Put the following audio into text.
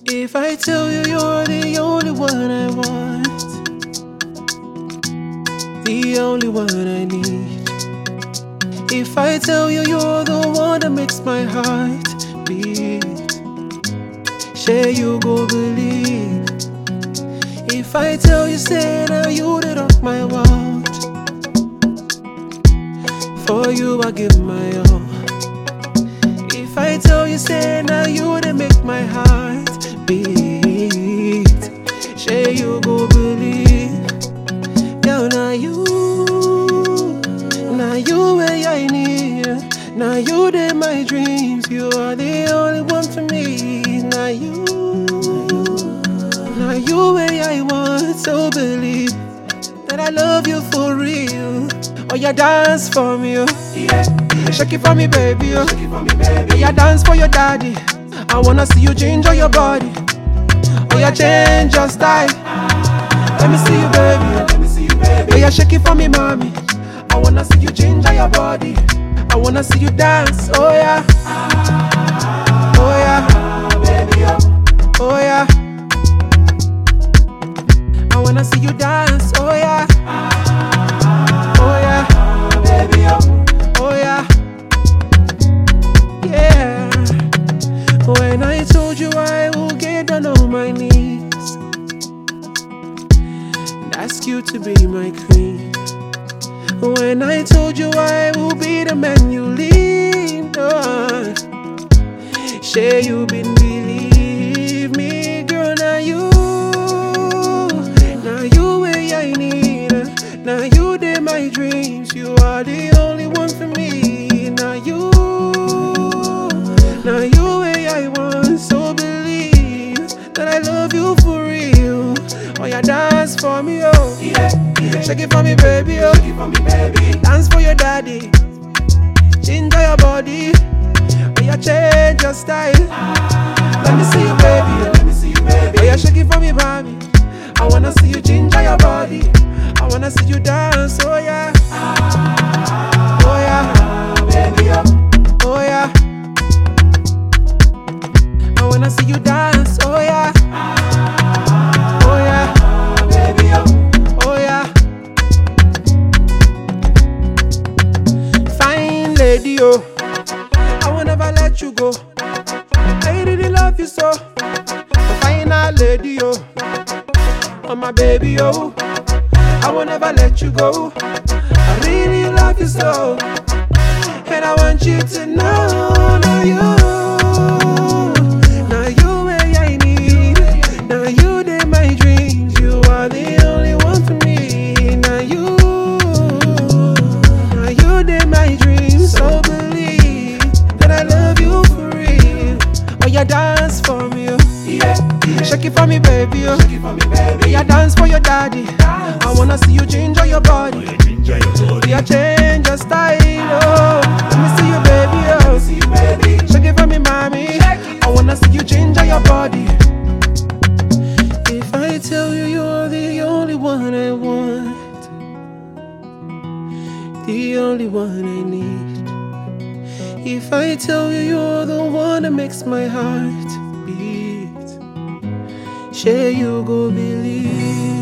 If I tell you you're the only one I want, the only one I need. If I tell you you're the one that makes my heart beat, share you go believe. If I tell you say now you the rock my world, for you I give my all. If I tell you say now you they make my heart beat, share you go believe. Girl, now you where I need. Now you they my dreams. You are the only one for me. Now you where I want. So believe that I love you for real. Oh, you dance for me, oh. Yeah. Shake it for me, baby, oh. Shake it for me, baby. Oh, you dance for your daddy. I wanna see you change all your body. Oh, you change your style. Let me see you, baby. Let me see you, baby. Oh, you shake it for me, mommy. I wanna see you change all your body. I wanna see you dance. Oh yeah. Oh yeah. Baby, oh. Oh yeah. I wanna see you dance. Oh yeah. Oh yeah. Baby, oh. Oh yeah. Yeah. When I told you I will get down on my knees and ask you to be my queen. When I told you I will be the man you lean on, share you been believe me, girl. Now you where I need. Now you did my dreams. You are the only one for me. Now you where I want. So believe that I love you for real. Oh, you dance for me, oh. Yeah. Shake it for me, baby, oh. Shake it for me, baby. Dance for your daddy. Change your body. Oh, you change your style. Let me see you, baby. Let me see you, baby. Oh, you shake it for me, baby. I wanna see you change your body. I wanna see you dance. Oh yeah. Oh yeah. Baby, oh. Oh yeah. I wanna see you dance. Oh yeah. Oh yeah. Baby, oh. Oh yeah. Fine lady, oh. I will never let you go. I really love you so. Fine lady, oh. Oh my baby, oh. I will never let you go. I really love you so. And I want you to know, now you where I need. Now you did my dreams. You are the only one for me. Now you did my dreams. So believe that I love you for real. Oh, you dance for me, oh. Yeah. Shake it for me, baby, oh. Shake it for me, baby. You dance for your daddy. Dance. I wanna see you change all your body. Oh, you change your body. You change your style, oh. Let me see you, baby, oh. Let me see you, baby. Shake it for me, mommy. I wanna see you change all your body. If I tell you you're the only one I want, the only one I need. If I tell you you're the one that makes my heart beat, share you go believe.